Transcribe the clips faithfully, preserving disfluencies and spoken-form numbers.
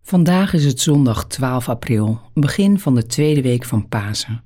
Vandaag is het zondag twaalf april, begin van de tweede week van Pasen.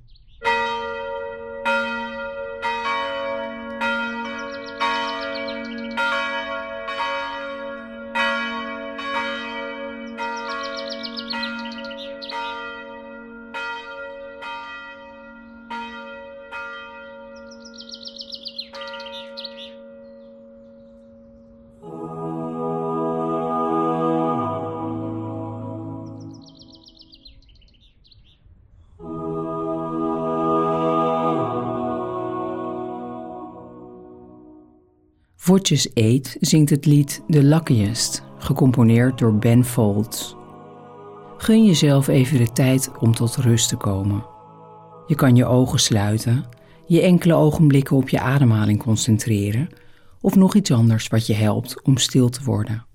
Voetjes Eet zingt het lied The Luckiest, gecomponeerd door Ben Folds. Gun jezelf even de tijd om tot rust te komen. Je kan je ogen sluiten, je enkele ogenblikken op je ademhaling concentreren of nog iets anders wat je helpt om stil te worden.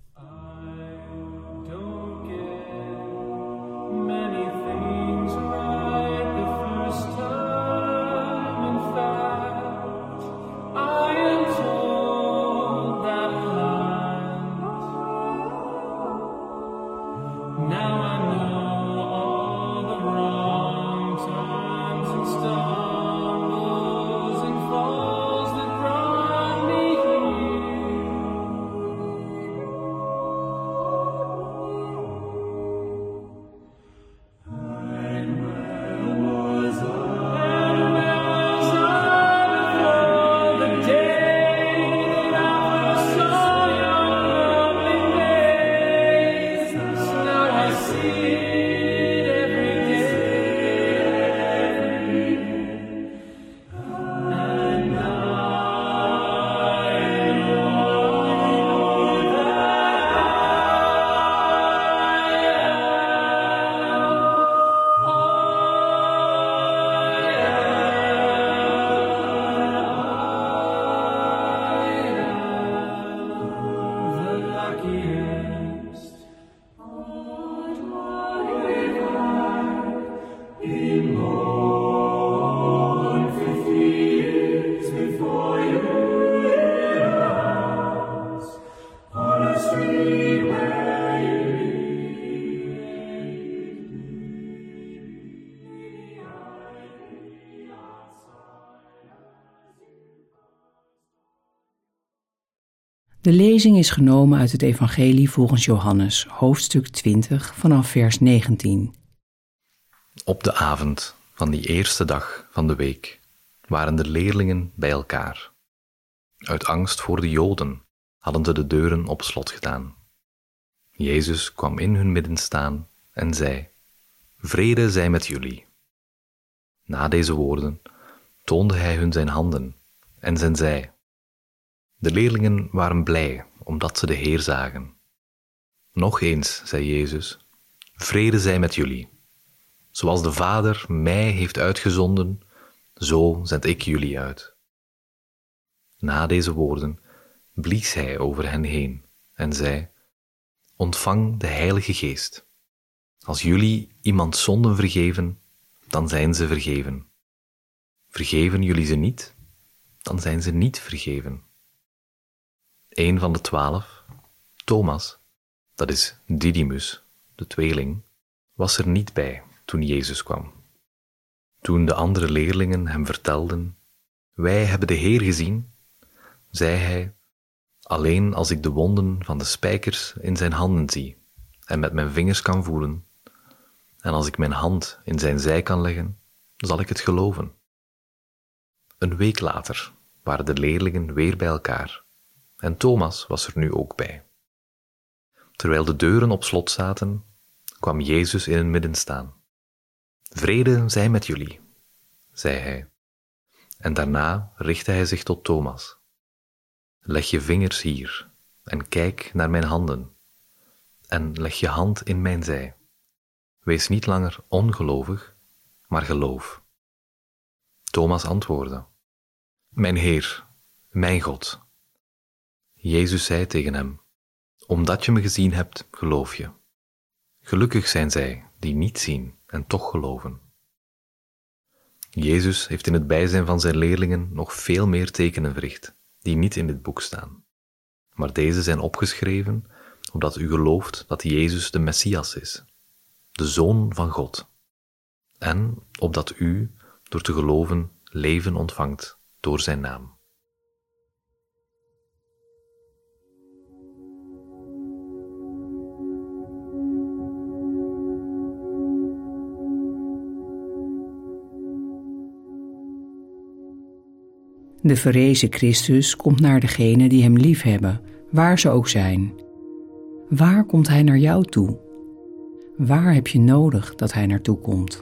De lezing is genomen uit het Evangelie volgens Johannes, hoofdstuk twintig, vanaf vers negentien. Op de avond van die eerste dag van de week waren de leerlingen bij elkaar. Uit angst voor de Joden hadden ze de deuren op slot gedaan. Jezus kwam in hun midden staan en zei: "Vrede zij met jullie." Na deze woorden toonde hij hun zijn handen en zijn zij. De leerlingen waren blij, omdat ze de Heer zagen. Nog eens, zei Jezus, vrede zij met jullie. Zoals de Vader mij heeft uitgezonden, zo zend ik jullie uit. Na deze woorden blies hij over hen heen en zei: ontvang de Heilige Geest. Als jullie iemand zonden vergeven, dan zijn ze vergeven. Vergeven jullie ze niet, dan zijn ze niet vergeven. Een van de twaalf, Thomas, dat is Didymus, de tweeling, was er niet bij toen Jezus kwam. Toen de andere leerlingen hem vertelden: wij hebben de Heer gezien, zei hij: alleen als ik de wonden van de spijkers in zijn handen zie en met mijn vingers kan voelen, en als ik mijn hand in zijn zij kan leggen, zal ik het geloven. Een week later waren de leerlingen weer bij elkaar en Thomas was er nu ook bij. Terwijl de deuren op slot zaten, kwam Jezus in het midden staan. Vrede zij met jullie, zei hij. En daarna richtte hij zich tot Thomas. Leg je vingers hier en kijk naar mijn handen en leg je hand in mijn zij. Wees niet langer ongelovig, maar geloof. Thomas antwoordde: mijn Heer, mijn God. Jezus zei tegen hem: omdat je me gezien hebt, geloof je. Gelukkig zijn zij die niet zien en toch geloven. Jezus heeft in het bijzijn van zijn leerlingen nog veel meer tekenen verricht, die niet in dit boek staan. Maar deze zijn opgeschreven, opdat u gelooft dat Jezus de Messias is, de Zoon van God, en opdat u, door te geloven, leven ontvangt door zijn naam. De verrezen Christus komt naar degenen die hem liefhebben, waar ze ook zijn. Waar komt hij naar jou toe? Waar heb je nodig dat hij naartoe komt?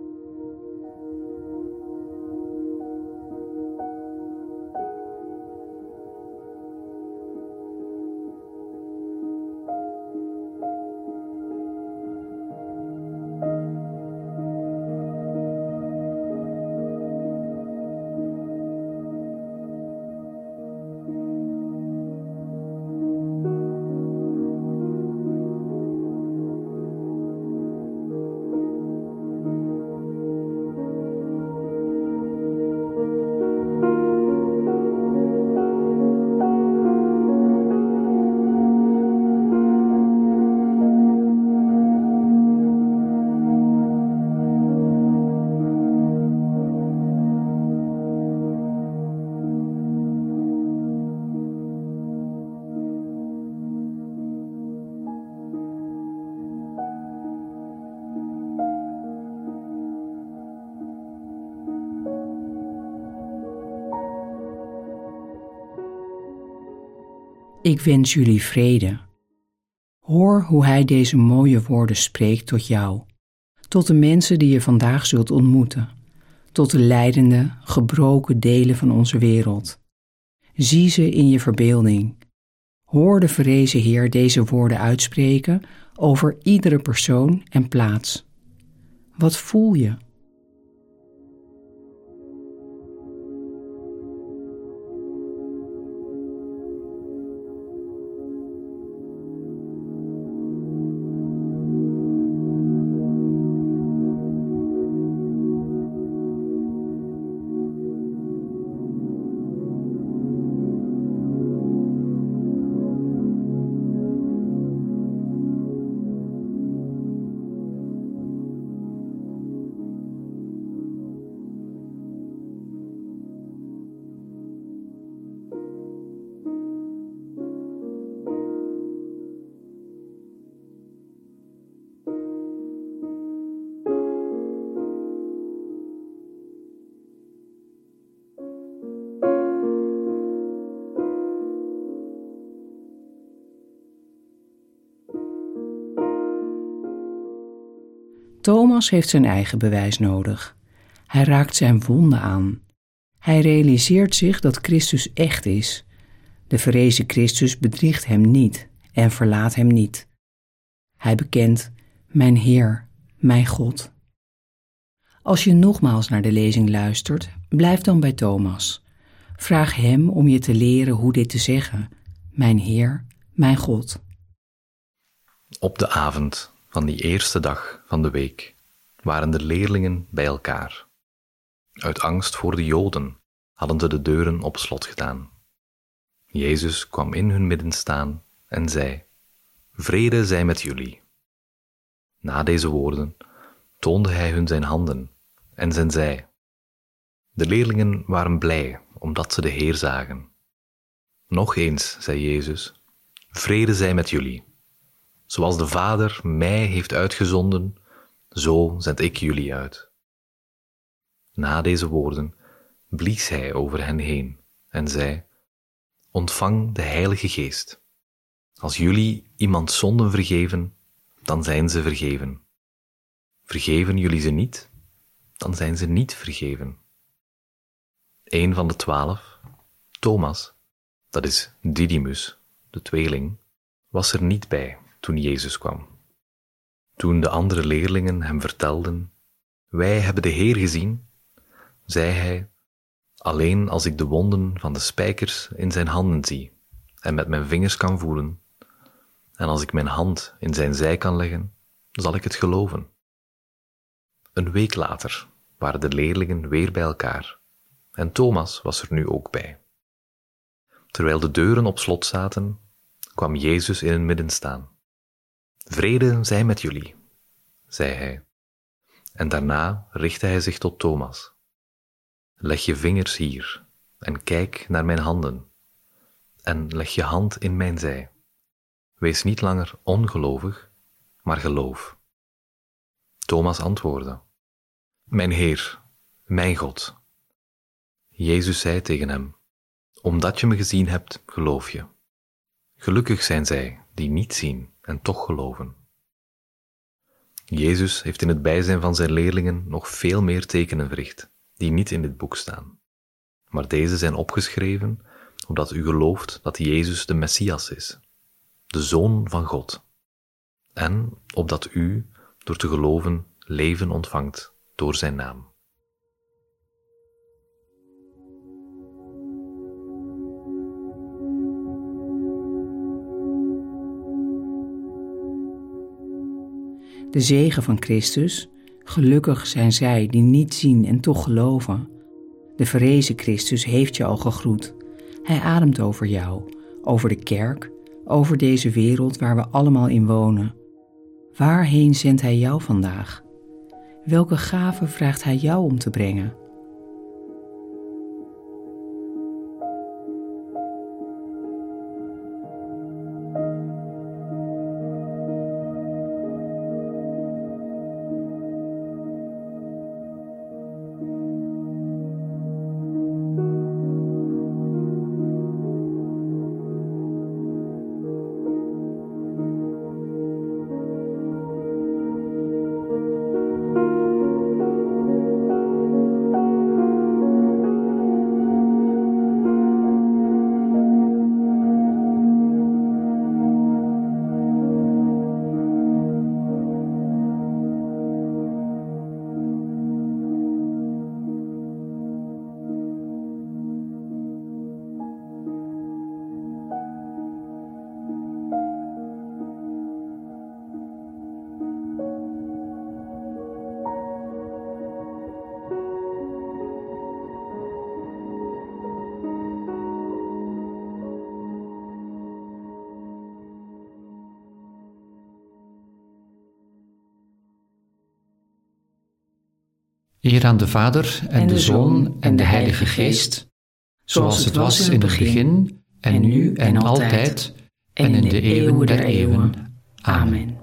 Ik wens jullie vrede. Hoor hoe hij deze mooie woorden spreekt tot jou, tot de mensen die je vandaag zult ontmoeten, tot de lijdende, gebroken delen van onze wereld. Zie ze in je verbeelding. Hoor de verrezen Heer deze woorden uitspreken over iedere persoon en plaats. Wat voel je? Thomas heeft zijn eigen bewijs nodig. Hij raakt zijn wonden aan. Hij realiseert zich dat Christus echt is. De verrezen Christus bedriegt hem niet en verlaat hem niet. Hij bekent: mijn Heer, mijn God. Als je nogmaals naar de lezing luistert, blijf dan bij Thomas. Vraag hem om je te leren hoe dit te zeggen: mijn Heer, mijn God. Op de avond van die eerste dag van de week waren de leerlingen bij elkaar. Uit angst voor de Joden hadden ze de deuren op slot gedaan. Jezus kwam in hun midden staan en zei: vrede zij met jullie. Na deze woorden toonde hij hun zijn handen en zijn zij. De leerlingen waren blij omdat ze de Heer zagen. Nog eens, zei Jezus: vrede zij met jullie. Zoals de Vader mij heeft uitgezonden, zo zend ik jullie uit. Na deze woorden blies hij over hen heen en zei: ontvang de Heilige Geest. Als jullie iemand zonden vergeven, dan zijn ze vergeven. Vergeven jullie ze niet, dan zijn ze niet vergeven. Een van de twaalf, Thomas, dat is Didymus, de tweeling, was er niet bij toen Jezus kwam. Toen de andere leerlingen hem vertelden: wij hebben de Heer gezien, zei hij: alleen als ik de wonden van de spijkers in zijn handen zie en met mijn vingers kan voelen, en als ik mijn hand in zijn zij kan leggen, zal ik het geloven. Een week later waren de leerlingen weer bij elkaar en Thomas was er nu ook bij. Terwijl de deuren op slot zaten, kwam Jezus in hun midden staan. Vrede zij met jullie, zei hij. En daarna richtte hij zich tot Thomas. Leg je vingers hier en kijk naar mijn handen. En leg je hand in mijn zij. Wees niet langer ongelovig, maar geloof. Thomas antwoordde: Mijn Heer, mijn God. Jezus zei tegen hem: Omdat je me gezien hebt, geloof je. Gelukkig zijn zij die niet zien en toch geloven. Jezus heeft in het bijzijn van zijn leerlingen nog veel meer tekenen verricht, die niet in dit boek staan. Maar deze zijn opgeschreven, opdat u gelooft dat Jezus de Messias is, de Zoon van God. En opdat u, door te geloven, leven ontvangt door zijn naam. De zegen van Christus, gelukkig zijn zij die niet zien en toch geloven. De verrezen Christus heeft je al gegroet. Hij ademt over jou, over de kerk, over deze wereld waar we allemaal in wonen. Waarheen zendt hij jou vandaag? Welke gave vraagt hij jou om te brengen? Eer aan de Vader en de Zoon en de Heilige Geest, zoals het was in het begin, en nu en altijd, en in de eeuwen der eeuwen. Amen.